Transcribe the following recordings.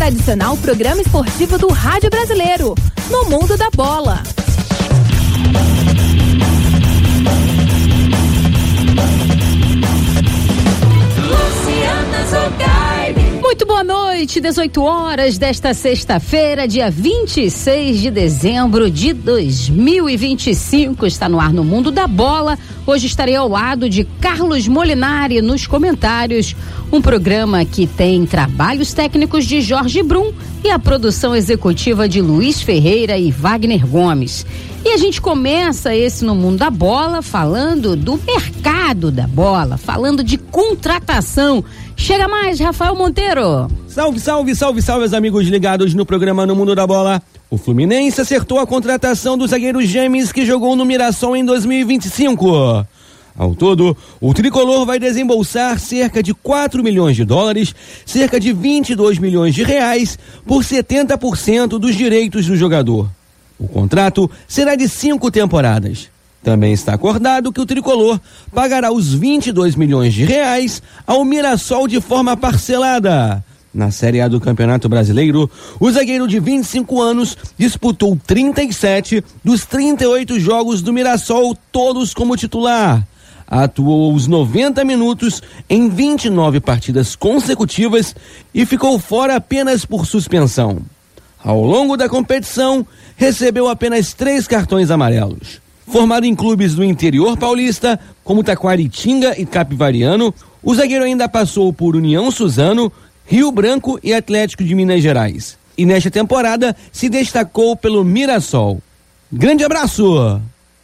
tradicional programa esportivo do Rádio Brasileiro, no Mundo da Bola. Muito boa noite, 18 horas desta sexta-feira, dia 26 de dezembro de 2025. Está no ar no Mundo da Bola. Hoje estarei ao lado de Carlos Molinari nos comentários. Um programa que tem trabalhos técnicos de Jorge Brum e a produção executiva de Luiz Ferreira e Wagner Gomes. E a gente começa esse No Mundo da Bola falando do mercado da bola, falando de contratação. Chega mais, Rafael Monteiro. Salve, salve, salve, salve, os amigos ligados no programa No Mundo da Bola. O Fluminense acertou a contratação do zagueiro James, que jogou no Mirassol em 2025. Ao todo, o tricolor vai desembolsar cerca de 4 milhões de dólares, cerca de 22 milhões de reais, por 70% dos direitos do jogador. O contrato será de 5 temporadas. Também está acordado que o tricolor pagará os 22 milhões de reais ao Mirassol de forma parcelada. Na Série A do Campeonato Brasileiro, o zagueiro de 25 anos disputou 37 dos 38 jogos do Mirassol, todos como titular. Atuou os 90 minutos em 29 partidas consecutivas e ficou fora apenas por suspensão. Ao longo da competição, recebeu apenas 3 cartões amarelos. Formado em clubes do interior paulista, como Taquaritinga e Capivariano, o zagueiro ainda passou por União Suzano, Rio Branco e Atlético de Minas Gerais. E nesta temporada se destacou pelo Mirassol. Grande abraço!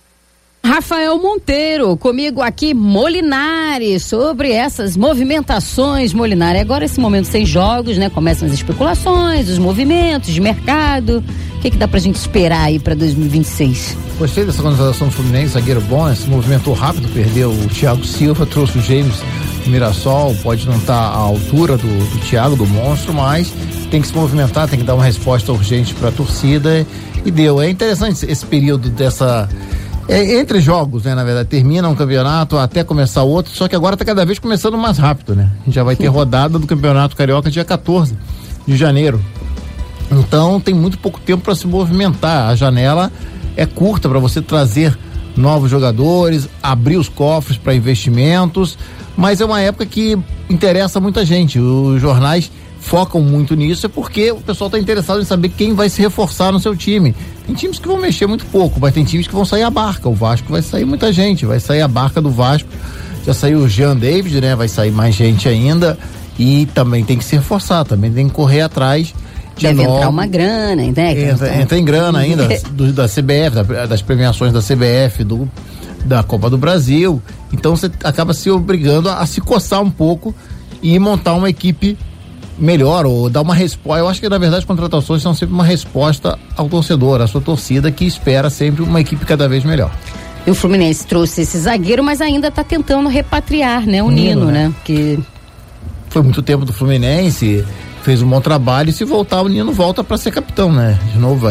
Rafael Monteiro, comigo aqui, Molinari, sobre essas movimentações, Molinari. Agora esse momento sem jogos, né? Começam as especulações, os movimentos de mercado. O que dá pra gente esperar aí pra 2026? Gostei dessa contratação do Fluminense, zagueiro bom, né? Se movimentou rápido, perdeu o Thiago Silva, trouxe o James do Mirassol, pode não estar à altura do Thiago, do monstro, mas tem que se movimentar, tem que dar uma resposta urgente pra torcida e deu. É interessante esse período dessa... entre jogos, né, na verdade, termina um campeonato até começar outro, só que agora tá cada vez começando mais rápido, né? A gente já vai ter rodada do Campeonato Carioca dia 14 de janeiro. Então tem muito pouco tempo para se movimentar. A janela é curta para você trazer novos jogadores, abrir os cofres para investimentos, mas é uma época que interessa muita gente. Os jornais focam muito nisso, é porque o pessoal está interessado em saber quem vai se reforçar no seu time. Tem times que vão mexer muito pouco, mas tem times que vão sair a barca. O Vasco vai sair muita gente, vai sair a barca do Vasco. Já saiu o Jean David, né? Vai sair mais gente ainda e também tem que se reforçar, também tem que correr atrás. Deve entrar uma grana, né? Entra em grana ainda da CBF, das premiações da CBF, da Copa do Brasil. Então você acaba se obrigando a se coçar um pouco e montar uma equipe melhor, ou dar uma resposta. Eu acho que na verdade as contratações são sempre uma resposta ao torcedor, à sua torcida, que espera sempre uma equipe cada vez melhor. E o Fluminense trouxe esse zagueiro, mas ainda está tentando repatriar, né? O Nino, né? Que foi muito tempo do Fluminense, fez um bom trabalho, e se voltar, o Nino volta para ser capitão, né? De novo,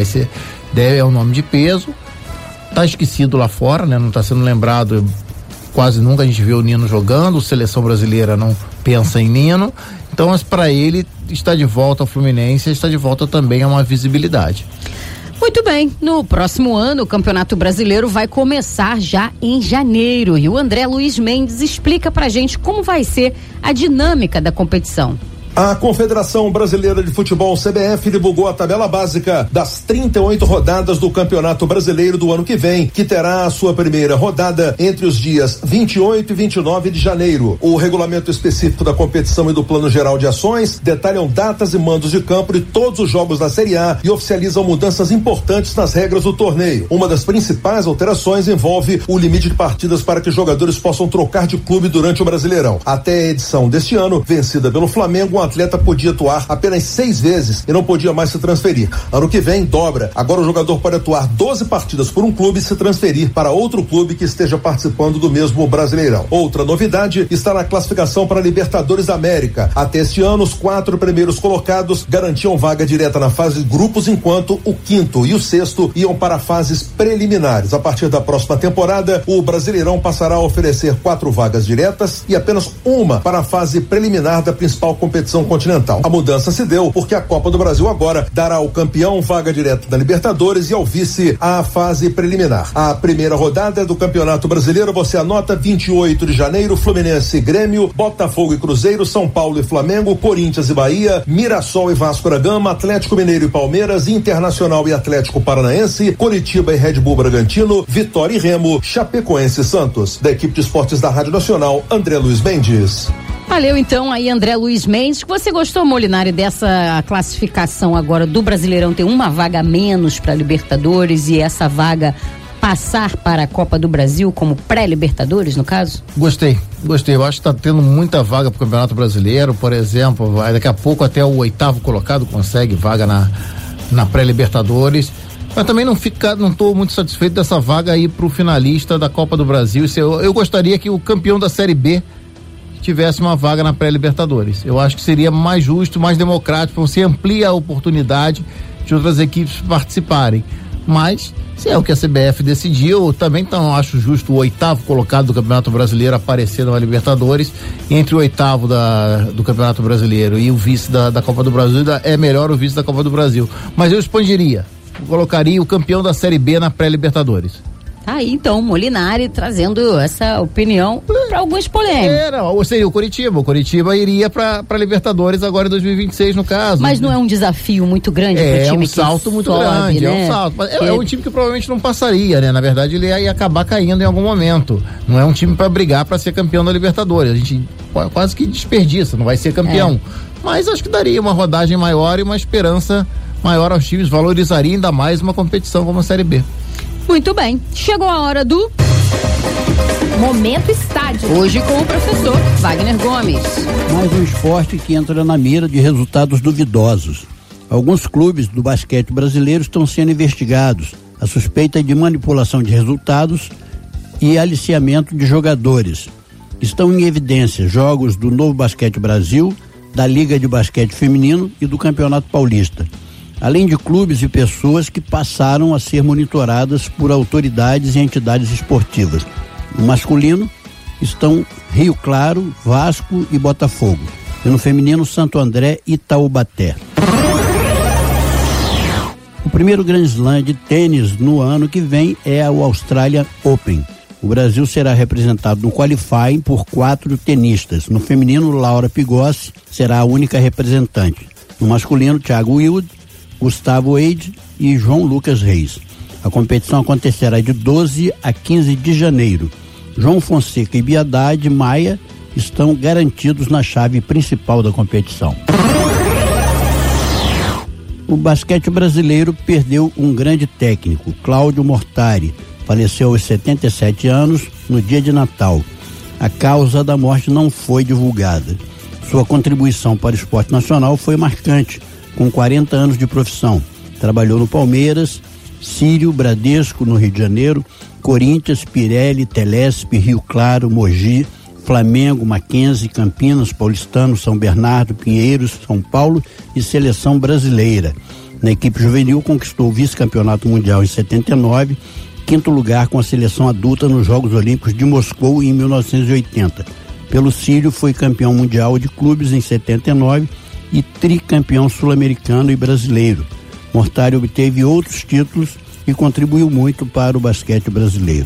é um nome de peso, tá esquecido lá fora, né? Não tá sendo lembrado, quase nunca a gente vê o Nino jogando, seleção brasileira não pensa em Nino, então, mas para ele está de volta ao Fluminense, está de volta também a uma visibilidade. Muito bem, no próximo ano o Campeonato Brasileiro vai começar já em janeiro e o André Luiz Mendes explica pra gente como vai ser a dinâmica da competição. A Confederação Brasileira de Futebol, CBF, divulgou a tabela básica das 38 rodadas do Campeonato Brasileiro do ano que vem, que terá a sua primeira rodada entre os dias 28 e 29 de janeiro. O regulamento específico da competição e do plano geral de ações detalham datas e mandos de campo de todos os jogos da Série A e oficializam mudanças importantes nas regras do torneio. Uma das principais alterações envolve o limite de partidas para que jogadores possam trocar de clube durante o Brasileirão. Até a edição deste ano, vencida pelo Flamengo, um atleta podia atuar apenas 6 vezes e não podia mais se transferir. Ano que vem, dobra. Agora o jogador pode atuar 12 partidas por um clube e se transferir para outro clube que esteja participando do mesmo Brasileirão. Outra novidade está na classificação para a Libertadores da América. Até este ano, os 4 primeiros colocados garantiam vaga direta na fase de grupos, enquanto o 5º e o 6º iam para fases preliminares. A partir da próxima temporada, o Brasileirão passará a oferecer 4 vagas diretas e apenas uma para a fase preliminar da principal competição competição continental. A mudança se deu porque a Copa do Brasil agora dará ao campeão vaga direta da Libertadores e ao vice a fase preliminar. A primeira rodada do Campeonato Brasileiro, você anota: 28 de janeiro, Fluminense e Grêmio, Botafogo e Cruzeiro, São Paulo e Flamengo, Corinthians e Bahia, Mirassol e Vasco da Gama, Atlético Mineiro e Palmeiras, Internacional e Atlético Paranaense, Coritiba e Red Bull Bragantino, Vitória e Remo, Chapecoense e Santos. Da equipe de esportes da Rádio Nacional, André Luiz Mendes. Valeu então aí, André Luiz Mendes. Você gostou, Molinari, dessa classificação agora do Brasileirão? Tem uma vaga a menos para Libertadores e essa vaga passar para a Copa do Brasil como pré-Libertadores, no caso? Gostei. Eu acho que está tendo muita vaga para o Campeonato Brasileiro, por exemplo, daqui a pouco até o 8º colocado consegue vaga na pré-Libertadores. Mas também não estou muito satisfeito dessa vaga aí para o finalista da Copa do Brasil. Eu gostaria que o campeão da Série B tivesse uma vaga na pré-Libertadores. Eu acho que seria mais justo, mais democrático, você amplia a oportunidade de outras equipes participarem. Mas, se é o que a CBF decidiu, também não acho justo o 8º colocado do Campeonato Brasileiro aparecer na Libertadores. Entre o 8º do Campeonato Brasileiro e o vice da Copa do Brasil, é melhor o vice da Copa do Brasil. Mas eu expandiria, colocaria o campeão da Série B na pré-Libertadores. Tá aí então, Molinari trazendo essa opinião para alguns polêmicos. Ou seja, o Coritiba iria para Libertadores agora em 2026, no caso. Mas não é um desafio muito grande pro time? É um salto muito grande, né? É um salto. Mas é um time que provavelmente não passaria, né? Na verdade, ele ia acabar caindo em algum momento. Não é um time para brigar para ser campeão da Libertadores. A gente quase que desperdiça, não vai ser campeão. Mas acho que daria uma rodagem maior e uma esperança maior aos times, valorizaria ainda mais uma competição como a Série B. Muito bem, chegou a hora do Momento Estádio. Hoje com o professor Wagner Gomes. Mais um esporte que entra na mira de resultados duvidosos. Alguns clubes do basquete brasileiro estão sendo investigados. A suspeita é de manipulação de resultados e aliciamento de jogadores. Estão em evidência jogos do Novo Basquete Brasil, da Liga de Basquete Feminino e do Campeonato Paulista. Além de clubes e pessoas que passaram a ser monitoradas por autoridades e entidades esportivas. No masculino estão Rio Claro, Vasco e Botafogo. E no feminino, Santo André e Taubaté. O primeiro Grand Slam de tênis no ano que vem é o Australian Open. O Brasil será representado no qualifying por 4 tenistas. No feminino, Laura Pigossi será a única representante. No masculino, Thiago Wilde, Gustavo Eide e João Lucas Reis. A competição acontecerá de 12 a 15 de janeiro. João Fonseca e Biadade Maia estão garantidos na chave principal da competição. O basquete brasileiro perdeu um grande técnico, Cláudio Mortari. Faleceu aos 77 anos no dia de Natal. A causa da morte não foi divulgada. Sua contribuição para o esporte nacional foi marcante. Com 40 anos de profissão, trabalhou no Palmeiras, Sírio, Bradesco no Rio de Janeiro, Corinthians, Pirelli, Telesp, Rio Claro, Mogi, Flamengo, Mackenzie, Campinas, Paulistano, São Bernardo, Pinheiros, São Paulo e Seleção Brasileira. Na equipe juvenil conquistou o vice-campeonato mundial em 79, 5º lugar com a seleção adulta nos Jogos Olímpicos de Moscou em 1980. Pelo Sírio foi campeão mundial de clubes em 79 e tricampeão sul-americano e brasileiro. Mortari obteve outros títulos e contribuiu muito para o basquete brasileiro.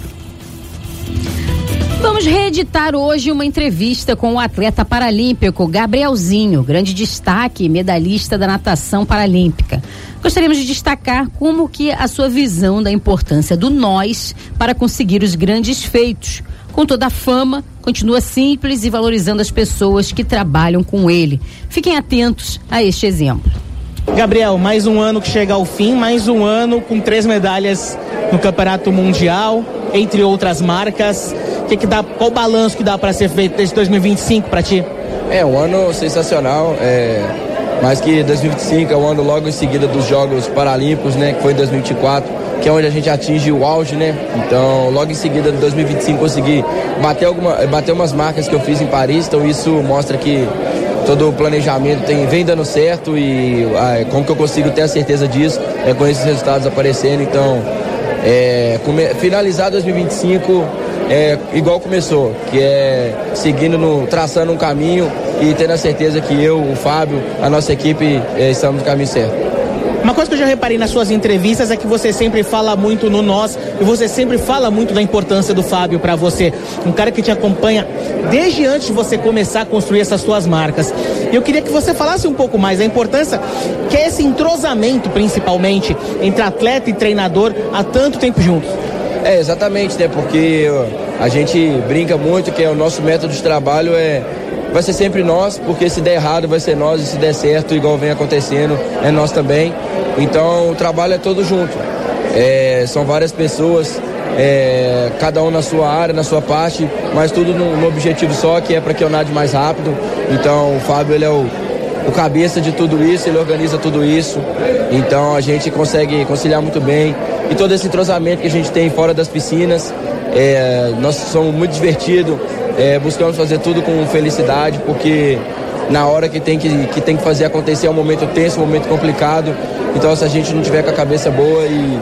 Vamos reeditar hoje uma entrevista com o atleta paralímpico Gabrielzinho, grande destaque, medalhista da natação paralímpica. Gostaríamos de destacar como que a sua visão da importância do nós para conseguir os grandes feitos. Com toda a fama, continua simples e valorizando as pessoas que trabalham com ele. Fiquem atentos a este exemplo. Gabriel, mais um ano que chega ao fim, mais um ano com 3 medalhas no Campeonato Mundial, entre outras marcas. Qual o balanço que dá para ser feito desde 2025 para ti? É um ano sensacional, mais que 2025 é um ano logo em seguida dos Jogos Paralímpicos, né, que foi em 2024. Que é onde a gente atinge o auge, né? Então, logo em seguida, em 2025, consegui bater umas marcas que eu fiz em Paris. Então, isso mostra que todo o planejamento vem dando certo e como que eu consigo ter a certeza disso é com esses resultados aparecendo. Então, finalizar 2025 igual começou, que é seguindo, traçando um caminho e tendo a certeza que eu, o Fábio, a nossa equipe estamos no caminho certo. Uma coisa que eu já reparei nas suas entrevistas é que você sempre fala muito no nós e você sempre fala muito da importância do Fábio para você. Um cara que te acompanha desde antes de você começar a construir essas suas marcas. Eu queria que você falasse um pouco mais da importância que é esse entrosamento, principalmente, entre atleta e treinador há tanto tempo juntos. Exatamente, né? Porque a gente brinca muito que o nosso método de trabalho vai ser sempre nós, porque se der errado vai ser nós, e se der certo, igual vem acontecendo, é nós também. Então o trabalho é todo junto. São várias pessoas, cada um na sua área, na sua parte, mas tudo no objetivo só, que é para que eu nade mais rápido. Então o Fábio, ele é o cabeça de tudo isso, ele organiza tudo isso. Então a gente consegue conciliar muito bem. E todo esse entrosamento que a gente tem fora das piscinas, nós somos muito divertidos. Buscamos fazer tudo com felicidade, porque na hora que tem que fazer acontecer é um momento tenso, um momento complicado. Então se a gente não tiver com a cabeça boa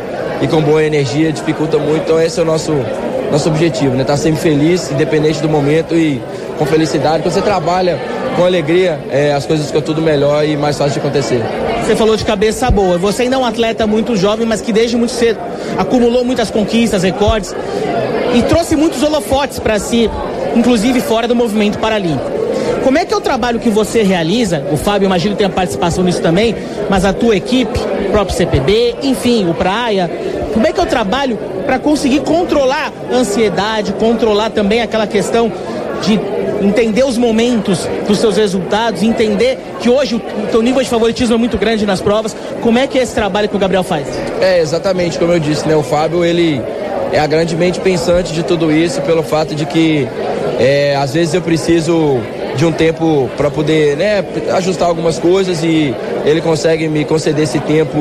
e com boa energia, dificulta muito. Então esse é o nosso objetivo, né? Estar sempre feliz, independente do momento, e com felicidade. Quando você trabalha com alegria, as coisas ficam tudo melhor e mais fácil de acontecer. Você falou de cabeça boa. Você ainda é um atleta muito jovem, mas que desde muito cedo acumulou muitas conquistas, recordes e trouxe muitos holofotes para si, inclusive fora do movimento paralímpico. Como é que é o trabalho que você realiza? O Fábio, imagino, tem a participação nisso também, mas a tua equipe, o próprio CPB, enfim, o Praia, como é que é o trabalho para conseguir controlar a ansiedade, controlar também aquela questão de entender os momentos dos seus resultados, entender que hoje o teu nível de favoritismo é muito grande nas provas? Como é que é esse trabalho que o Gabriel faz? Exatamente como eu disse, né? O Fábio, ele é a grande mente pensante de tudo isso, pelo fato de que às vezes eu preciso de um tempo para poder, né, ajustar algumas coisas, e ele consegue me conceder esse tempo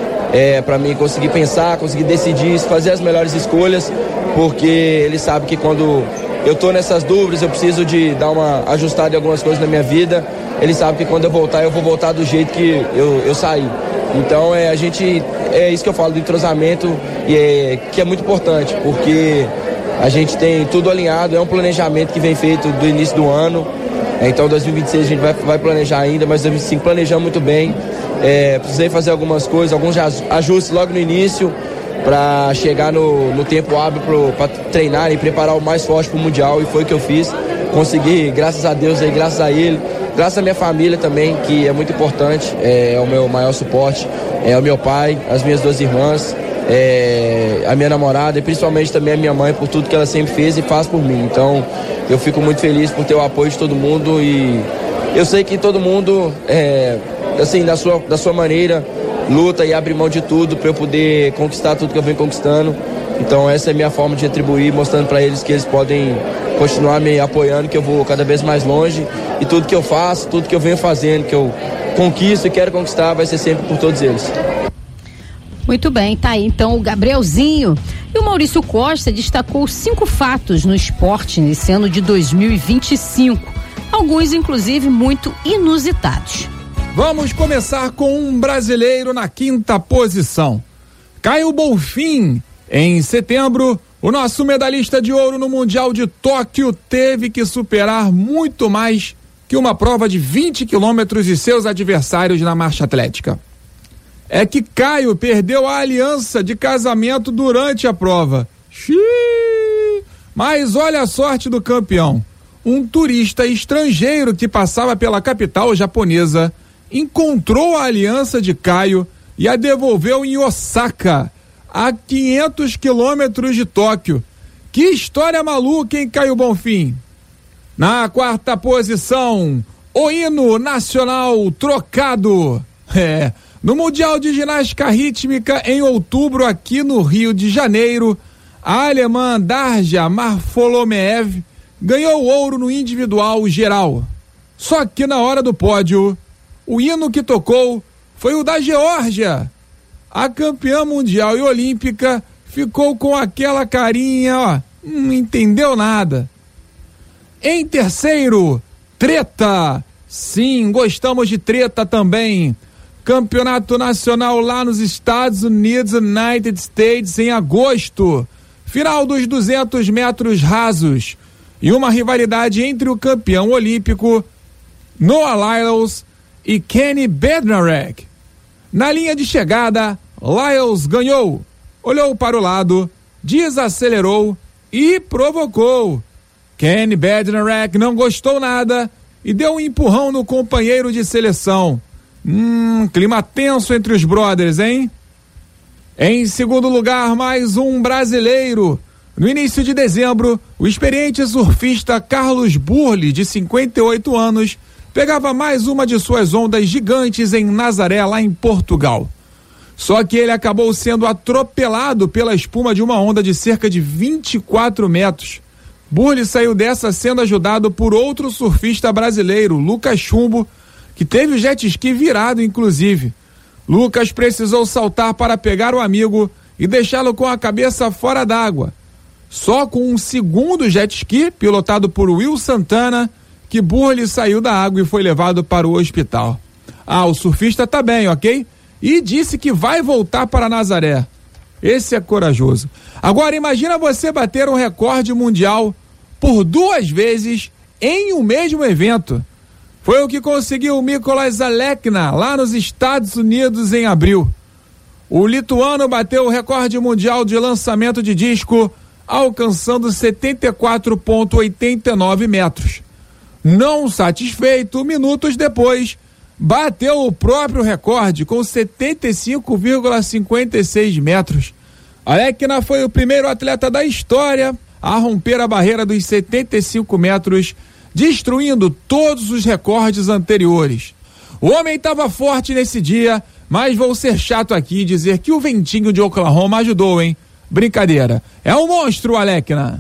para mim conseguir pensar, conseguir decidir, fazer as melhores escolhas, porque ele sabe que quando eu estou nessas dúvidas, eu preciso de dar uma ajustada em algumas coisas na minha vida. Ele sabe que quando eu vou voltar do jeito que eu saí. Então a gente, é isso que eu falo do entrosamento, que é muito importante, porque a gente tem tudo alinhado, é um planejamento que vem feito do início do ano. Então 2026 a gente vai planejar ainda, mas 2025 planejamos muito bem. Precisei fazer algumas coisas, alguns ajustes logo no início, para chegar no tempo hábil para treinar e preparar o mais forte para o Mundial, e foi o que eu fiz. Consegui, graças a Deus, graças a ele, graças à minha família também, que é muito importante, é o meu maior suporte, é o meu pai, as minhas 2 irmãs, a minha namorada e principalmente também a minha mãe, por tudo que ela sempre fez e faz por mim. Então eu fico muito feliz por ter o apoio de todo mundo, e eu sei que todo mundo, assim, da sua maneira, luta e abre mão de tudo para eu poder conquistar tudo que eu venho conquistando. Então essa é a minha forma de retribuir, mostrando para eles que eles podem continuar me apoiando, que eu vou cada vez mais longe, e tudo que eu faço, tudo que eu venho fazendo, que eu conquisto e quero conquistar, vai ser sempre por todos eles. Muito bem, tá aí então o Gabrielzinho. E o Maurício Costa destacou 5 fatos no esporte nesse ano de 2025, alguns inclusive muito inusitados. Vamos começar com um brasileiro na 5ª posição. Caio Bonfim. Em setembro, o nosso medalhista de ouro no Mundial de Tóquio teve que superar muito mais que uma prova de 20 quilômetros de seus adversários na marcha atlética. É que Caio perdeu a aliança de casamento durante a prova. Xiii! Mas olha a sorte do campeão. Um turista estrangeiro que passava pela capital japonesa encontrou a aliança de Caio e a devolveu em Osaka, a 500 quilômetros de Tóquio. Que história maluca, hein, Caio Bonfim? Na 4ª posição, o hino nacional trocado. No Mundial de Ginástica Rítmica, em outubro, aqui no Rio de Janeiro, a alemã Darja Marfolomeev ganhou ouro no individual geral. Só que na hora do pódio, o hino que tocou foi o da Geórgia. A campeã mundial e olímpica ficou com aquela carinha, não entendeu nada. Em terceiro, treta. Sim, gostamos de treta também. Campeonato nacional lá nos Estados Unidos, United States, em agosto. Final dos 200 metros rasos. E uma rivalidade entre o campeão olímpico Noah Lyles e Kenny Bednarek. Na linha de chegada, Lyles ganhou, olhou para o lado, desacelerou e provocou. Kenny Bednarek não gostou nada e deu um empurrão no companheiro de seleção. Clima tenso entre os brothers, hein? Em segundo lugar, mais um brasileiro. No início de dezembro, o experiente surfista Carlos Burle, de 58 anos, pegava mais uma de suas ondas gigantes em Nazaré, lá em Portugal. Só que ele acabou sendo atropelado pela espuma de uma onda de cerca de 24 metros. Burle saiu dessa sendo ajudado por outro surfista brasileiro, Lucas Chumbo, que teve o jet ski virado, inclusive. Lucas precisou saltar para pegar o amigo e deixá-lo com a cabeça fora d'água. Só com um segundo jet ski, pilotado por Will Santana, que Burle saiu da água e foi levado para o hospital. O surfista tá bem, ok? E disse que vai voltar para Nazaré. Esse é corajoso. Agora imagina você bater um recorde mundial por 2 vezes em um mesmo evento. Foi o que conseguiu o Mykola Zalekna lá nos Estados Unidos em abril. O lituano bateu o recorde mundial de lançamento de disco, alcançando 74,89 metros. Não satisfeito, minutos depois, bateu o próprio recorde com 75,56 metros. Zalekna foi o primeiro atleta da história a romper a barreira dos 75 metros, destruindo todos os recordes anteriores. O homem estava forte nesse dia, mas vou ser chato aqui e dizer que o ventinho de Oklahoma ajudou, hein? Brincadeira. É um monstro, Zalekna.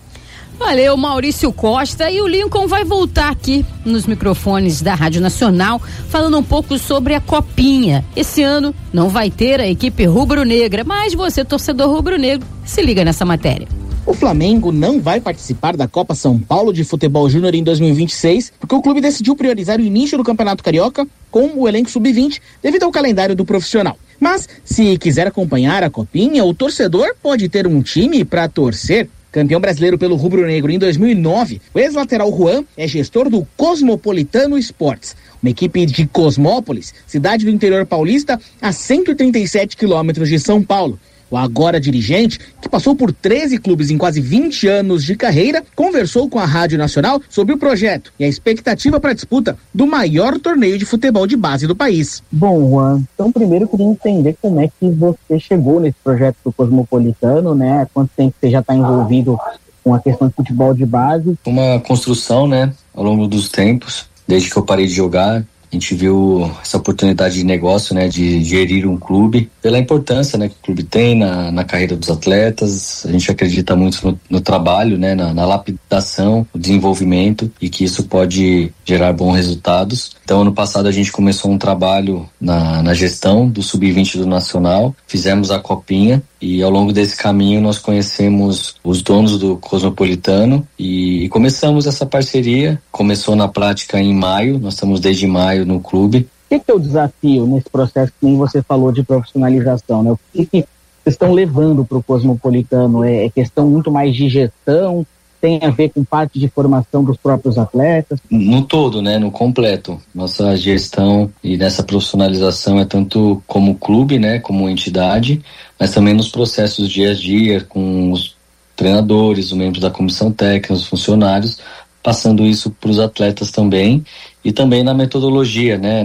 Valeu, Maurício Costa. E o Lincoln vai voltar aqui nos microfones da Rádio Nacional, falando um pouco sobre a Copinha. Esse ano não vai ter a equipe rubro-negra, mas você, torcedor rubro-negro, se liga nessa matéria. O Flamengo não vai participar da Copa São Paulo de Futebol Júnior em 2026, porque o clube decidiu priorizar o início do Campeonato Carioca com o elenco sub-20, devido ao calendário do profissional. Mas, se quiser acompanhar a Copinha, o torcedor pode ter um time para torcer. Campeão brasileiro pelo rubro-negro em 2009, o ex-lateral Juan é gestor do Cosmopolitano Esportes, uma equipe de Cosmópolis, cidade do interior paulista, a 137 quilômetros de São Paulo. O agora dirigente, que passou por 13 clubes em quase 20 anos de carreira, conversou com a Rádio Nacional sobre o projeto e a expectativa para a disputa do maior torneio de futebol de base do país. Bom, Juan, então primeiro eu queria entender como é que você chegou nesse projeto do Cosmopolitano, né? Há quanto tempo você já está envolvido com a questão de futebol de base? Uma construção, né, ao longo dos tempos, desde que eu parei de jogar. A gente viu essa oportunidade de negócio, né, de gerir um clube, pela importância, né, que o clube tem na carreira dos atletas. A gente acredita muito no trabalho, né, na lapidação, no desenvolvimento, e que isso pode gerar bons resultados. Então, ano passado a gente começou um trabalho na gestão do Sub-20 do Nacional, fizemos a Copinha, e ao longo desse caminho nós conhecemos os donos do Cosmopolitano e começamos essa parceria. Começou na prática em maio, nós estamos desde maio no clube. O que é o desafio nesse processo que nem você falou de profissionalização, né? O que vocês estão levando para o Cosmopolitano? É questão muito mais de gestão? Tem a ver com parte de formação dos próprios atletas? No todo, né? No completo. Nossa gestão e nessa profissionalização é tanto como clube, né? Como entidade, mas também nos processos dia a dia, com os treinadores, os membros da comissão técnica, os funcionários, passando isso para os atletas também, e também na metodologia, né?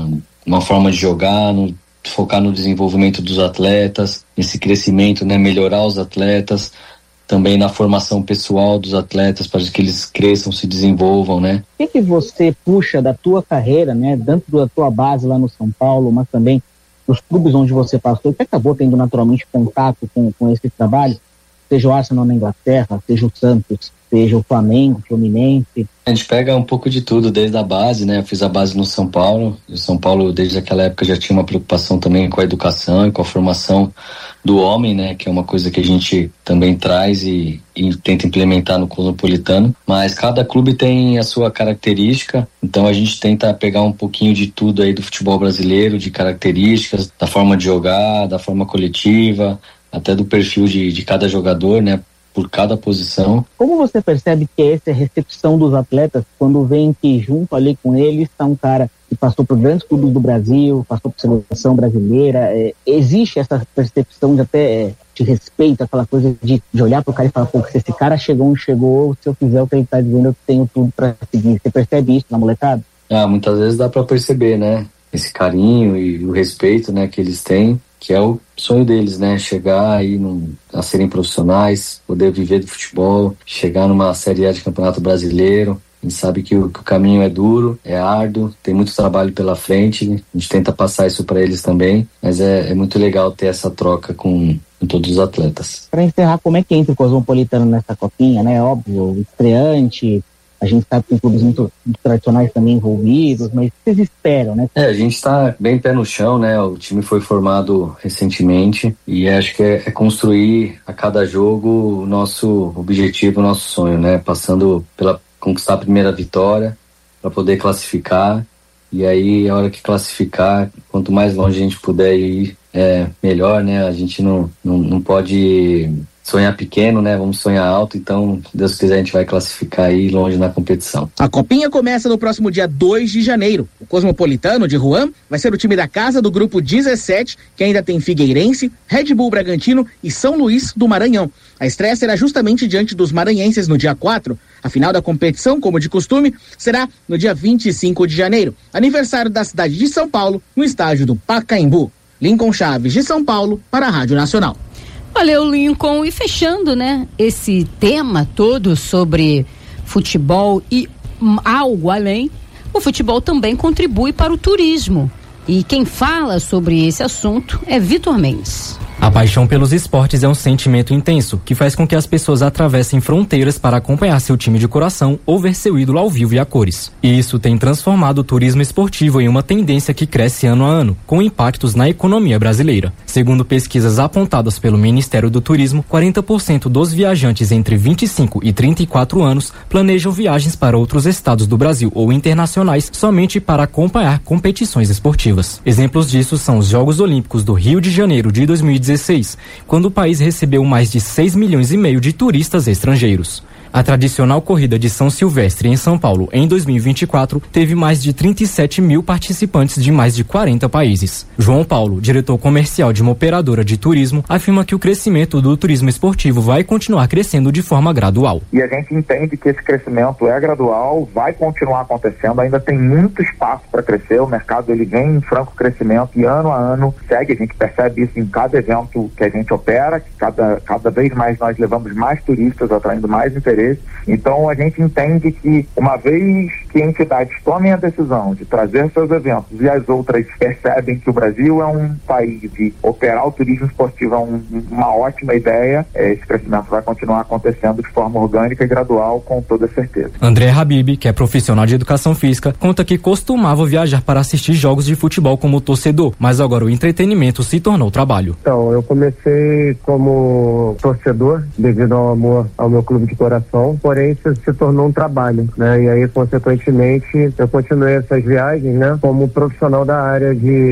Na forma de jogar, focar no desenvolvimento dos atletas, nesse crescimento, né? Melhorar os atletas, também na formação pessoal dos atletas, para que eles cresçam, se desenvolvam, né? O que você puxa da tua carreira, né? Dentro da tua base lá no São Paulo, mas também dos clubes onde você passou, que acabou tendo naturalmente contato com esse trabalho, seja o Arsenal na Inglaterra, seja o Santos, seja o Flamengo, Fluminense. A gente pega um pouco de tudo desde a base, né? Eu fiz a base no São Paulo. O São Paulo, desde aquela época, já tinha uma preocupação também com a educação e com a formação do homem, né? Que é uma coisa que a gente também traz e tenta implementar no Cosmopolitano. Mas cada clube tem a sua característica, então a gente tenta pegar um pouquinho de tudo aí do futebol brasileiro, de características, da forma de jogar, da forma coletiva, até do perfil de cada jogador, né? por cada posição. Como você percebe que essa é a recepção dos atletas quando veem que junto ali com eles está um cara que passou por grandes clubes do Brasil, passou por seleção brasileira? Existe essa percepção de até de respeito, aquela coisa de olhar pro cara e falar, pô, se esse cara chegou onde chegou, se eu fizer o que ele tá dizendo, eu tenho tudo para seguir. Você percebe isso na molecada? Muitas vezes dá para perceber, né? Esse carinho e o respeito, né, que eles têm, que é o sonho deles, né? Chegar aí a serem profissionais, poder viver do futebol, chegar numa Série A de Campeonato Brasileiro. A gente sabe que o caminho é duro, é árduo, tem muito trabalho pela frente, né? A gente tenta passar isso para eles também, mas é muito legal ter essa troca com todos os atletas. Para encerrar, como é que entra o Cosmopolitano nessa copinha, né? Óbvio, estreante, a gente sabe que tem clubes muito tradicionais também envolvidos, mas vocês esperam, né? A gente está bem pé no chão, né? O time foi formado recentemente e acho que é construir a cada jogo o nosso objetivo, o nosso sonho, né? Passando pela conquistar a primeira vitória para poder classificar, e aí a hora que classificar, quanto mais longe a gente puder ir, melhor, né? A gente não pode sonhar pequeno, né? Vamos sonhar alto, então, se Deus quiser, a gente vai classificar aí longe na competição. A Copinha começa no próximo dia 2 de janeiro. O Cosmopolitano de Juan vai ser o time da casa do grupo 17, que ainda tem Figueirense, Red Bull Bragantino e São Luís do Maranhão. A estreia será justamente diante dos maranhenses no dia 4. A final da competição, como de costume, será no dia 25 de janeiro, aniversário da cidade de São Paulo, no estádio do Pacaembu. Lincoln Chaves, de São Paulo, para a Rádio Nacional. Valeu, Lincoln. E fechando, né, esse tema todo sobre futebol e algo além, o futebol também contribui para o turismo. E quem fala sobre esse assunto é Vitor Mendes. A paixão pelos esportes é um sentimento intenso que faz com que as pessoas atravessem fronteiras para acompanhar seu time de coração ou ver seu ídolo ao vivo e a cores. E isso tem transformado o turismo esportivo em uma tendência que cresce ano a ano, com impactos na economia brasileira. Segundo pesquisas apontadas pelo Ministério do Turismo, 40% dos viajantes entre 25 e 34 anos planejam viagens para outros estados do Brasil ou internacionais somente para acompanhar competições esportivas. Exemplos disso são os Jogos Olímpicos do Rio de Janeiro de 2016, quando o país recebeu mais de 6,5 milhões de turistas estrangeiros. A tradicional corrida de São Silvestre em São Paulo em 2024 teve mais de 37 mil participantes de mais de 40 países. João Paulo, diretor comercial de uma operadora de turismo, afirma que o crescimento do turismo esportivo vai continuar crescendo de forma gradual. E a gente entende que esse crescimento é gradual, vai continuar acontecendo, ainda tem muito espaço para crescer, o mercado ele vem em franco crescimento e ano a ano segue, a gente percebe isso em cada evento que a gente opera, que cada vez mais nós levamos mais turistas, atraindo mais interesse. Então a gente entende que uma vez que entidades tomem a decisão de trazer seus eventos e as outras percebem que o Brasil é um país de operar o turismo esportivo é uma ótima ideia, esse crescimento vai continuar acontecendo de forma orgânica e gradual, com toda certeza. André Habib, que é profissional de educação física, conta que costumava viajar para assistir jogos de futebol como torcedor, mas agora o entretenimento se tornou trabalho. Então, eu comecei como torcedor devido ao amor ao meu clube de coração, porém isso se tornou um trabalho, né? E aí, consequentemente, eu continuei essas viagens, né? Como profissional da área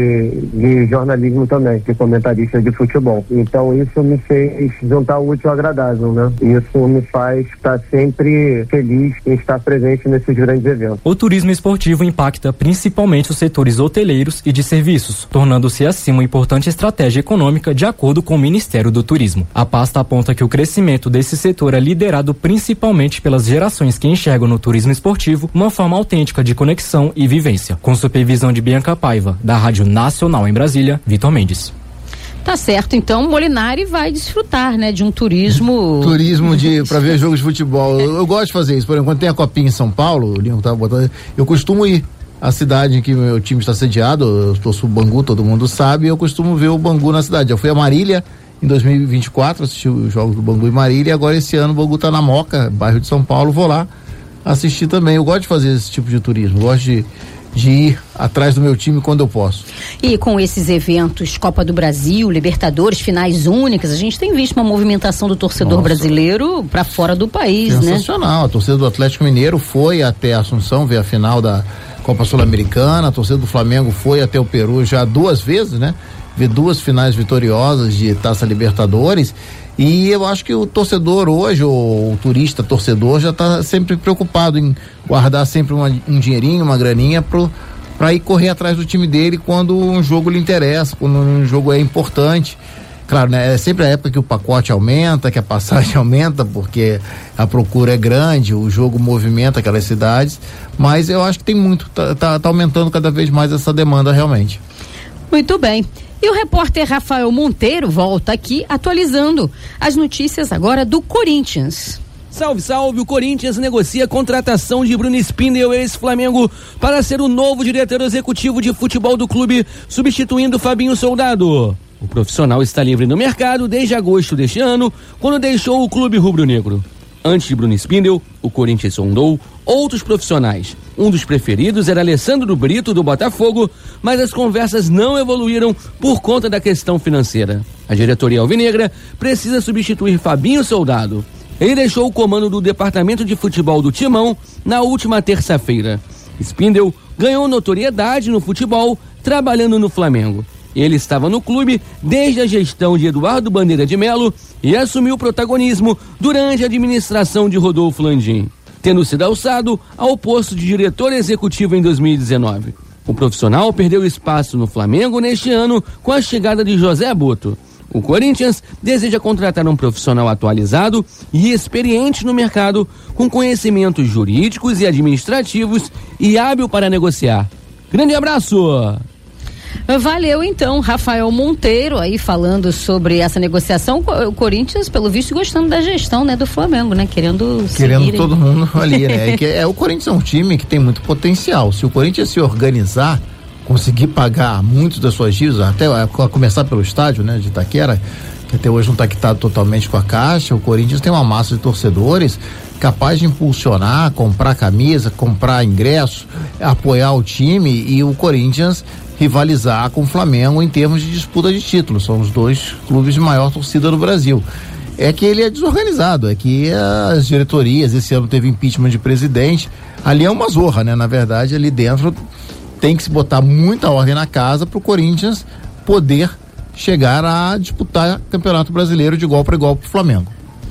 de jornalismo também, de comentarista de futebol. Então isso me fez juntar o útil ao agradável, né? Isso me faz estar sempre feliz em estar presente nesses grandes eventos. O turismo esportivo impacta principalmente os setores hoteleiros e de serviços, tornando-se assim uma importante estratégia econômica de acordo com o Ministério do Turismo. A pasta aponta que o crescimento desse setor é liderado principalmente pelas gerações que enxergam no turismo esportivo uma forma autêntica de conexão e vivência. Com supervisão de Bianca Paiva, da Rádio Nacional em Brasília, Vitor Mendes. Tá certo, então Molinari vai desfrutar, né, de um turismo para ver jogos de futebol. Eu gosto de fazer isso. Por exemplo, quando tem a Copinha em São Paulo, o Lincoln tava botando, eu costumo ir à cidade em que meu time está sediado, eu torço o Bangu, todo mundo sabe, eu costumo ver o Bangu na cidade. Eu fui a Marília em 2024, assisti os jogos do Bangu e Marília, e agora esse ano o Bangu tá na Moca, bairro de São Paulo, vou lá assistir também. Eu gosto de fazer esse tipo de turismo, gosto de ir atrás do meu time quando eu posso. E com esses eventos, Copa do Brasil, Libertadores, finais únicas, a gente tem visto uma movimentação do torcedor brasileiro para fora do país, sensacional, né? A torcida do Atlético Mineiro foi até Assunção ver a final da Copa Sul-Americana, a torcida do Flamengo foi até o Peru já 2 vezes, né? Ver 2 finais vitoriosas de Taça Libertadores, E eu acho que o torcedor hoje, o turista torcedor, já está sempre preocupado em guardar sempre um dinheirinho, uma graninha para ir correr atrás do time dele quando um jogo lhe interessa, quando um jogo é importante. Claro, né? É sempre a época que o pacote aumenta, que a passagem aumenta, porque a procura é grande, o jogo movimenta aquelas cidades, mas eu acho que tem muito, tá aumentando cada vez mais essa demanda realmente. Muito bem. E o repórter Rafael Monteiro volta aqui atualizando as notícias agora do Corinthians. Salve, salve! O Corinthians negocia a contratação de Bruno Spindel, ex-Flamengo, para ser o novo diretor executivo de futebol do clube, substituindo Fabinho Soldado. O profissional está livre no mercado desde agosto deste ano, quando deixou o clube rubro-negro. Antes de Bruno Spindel, o Corinthians sondou outros profissionais. Um dos preferidos era Alessandro Brito, do Botafogo, mas as conversas não evoluíram por conta da questão financeira. A diretoria alvinegra precisa substituir Fabinho Soldado. Ele deixou o comando do departamento de futebol do Timão na última terça-feira. Spindel ganhou notoriedade no futebol trabalhando no Flamengo. Ele estava no clube desde a gestão de Eduardo Bandeira de Melo e assumiu protagonismo durante a administração de Rodolfo Landim, tendo sido alçado ao posto de diretor executivo em 2019. O profissional perdeu espaço no Flamengo neste ano com a chegada de José Boto. O Corinthians deseja contratar um profissional atualizado e experiente no mercado, com conhecimentos jurídicos e administrativos e hábil para negociar. Grande abraço! Valeu então, Rafael Monteiro aí falando sobre essa negociação. O Corinthians, pelo visto, gostando da gestão, né, do Flamengo, né, querendo todo mundo ali, né? O Corinthians é um time que tem muito potencial. Se o Corinthians se organizar, conseguir pagar muitos das suas dívidas, até começar pelo estádio, né, de Itaquera, que até hoje não está quitado totalmente com a Caixa, o Corinthians tem uma massa de torcedores capaz de impulsionar, comprar camisa, comprar ingresso, apoiar o time, e o Corinthians rivalizar com o Flamengo em termos de disputa de títulos. São os dois clubes de maior torcida do Brasil. É que ele é desorganizado, é que as diretorias, esse ano teve impeachment de presidente, ali é uma zorra, né? Na verdade, ali dentro tem que se botar muita ordem na casa para o Corinthians poder chegar a disputar Campeonato Brasileiro de igual para igual para o Flamengo.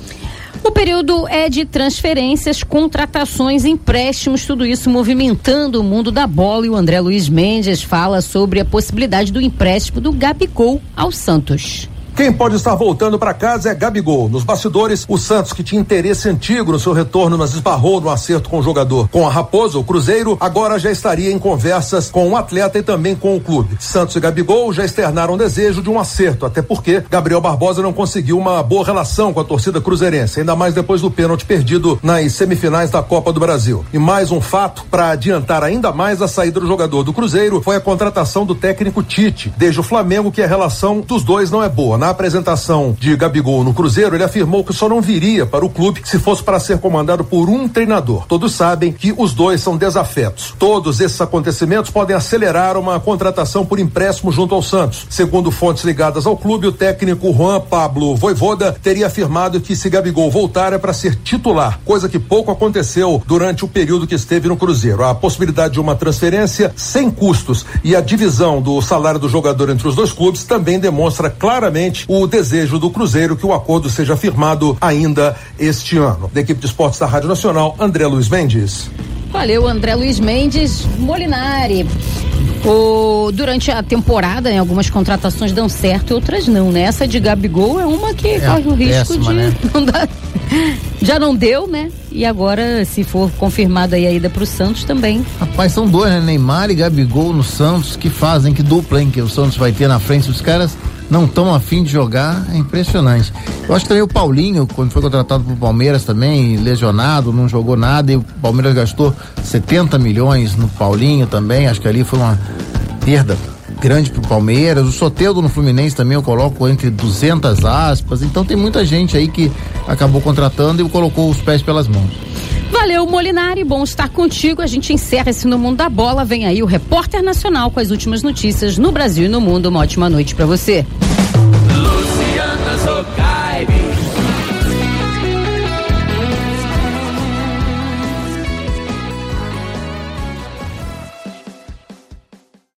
O período é de transferências, contratações, empréstimos, tudo isso movimentando o mundo da bola, e o André Luiz Mendes fala sobre a possibilidade do empréstimo do Gabigol ao Santos. Quem pode estar voltando para casa é Gabigol. Nos bastidores, o Santos, que tinha interesse antigo no seu retorno, mas esbarrou no acerto com o jogador. Com a Raposa, o Cruzeiro, agora já estaria em conversas com o atleta e também com o clube. Santos e Gabigol já externaram o desejo de um acerto, até porque Gabriel Barbosa não conseguiu uma boa relação com a torcida cruzeirense, ainda mais depois do pênalti perdido nas semifinais da Copa do Brasil. E mais um fato para adiantar ainda mais a saída do jogador do Cruzeiro foi a contratação do técnico Tite. Desde o Flamengo, que a relação dos dois não é boa. Na apresentação de Gabigol no Cruzeiro, ele afirmou que só não viria para o clube se fosse para ser comandado por um treinador. Todos sabem que os dois são desafetos. Todos esses acontecimentos podem acelerar uma contratação por empréstimo junto ao Santos. Segundo fontes ligadas ao clube, o técnico Juan Pablo Vojvoda teria afirmado que se Gabigol voltar é para ser titular, coisa que pouco aconteceu durante o período que esteve no Cruzeiro. A possibilidade de uma transferência sem custos e a divisão do salário do jogador entre os dois clubes também demonstra claramente o desejo do Cruzeiro que o acordo seja firmado ainda este ano. Da equipe de esportes da Rádio Nacional, André Luiz Mendes. Valeu, André Luiz Mendes. Molinari. Durante a temporada, em algumas contratações dão certo e outras não, né? Essa de Gabigol é uma que corre o risco péssima, de, né? Não dar, já não deu, né? E agora, se for confirmada aí a ida pro Santos também. Rapaz, são dois, né? Neymar e Gabigol no Santos, que fazem, que dupla, hein? Que o Santos vai ter na frente. Os caras não estão a fim de jogar, é impressionante. Eu acho que também o Paulinho, quando foi contratado pro Palmeiras também, lesionado, não jogou nada, e o Palmeiras gastou 70 milhões no Paulinho também, acho que ali foi uma perda grande pro Palmeiras. O Soteldo no Fluminense também eu coloco entre 200 aspas, então tem muita gente aí que acabou contratando e colocou os pés pelas mãos. Valeu, Molinari, bom estar contigo. A gente encerra esse No Mundo da Bola. Vem aí o Repórter Nacional com as últimas notícias no Brasil e no mundo. Uma ótima noite para você.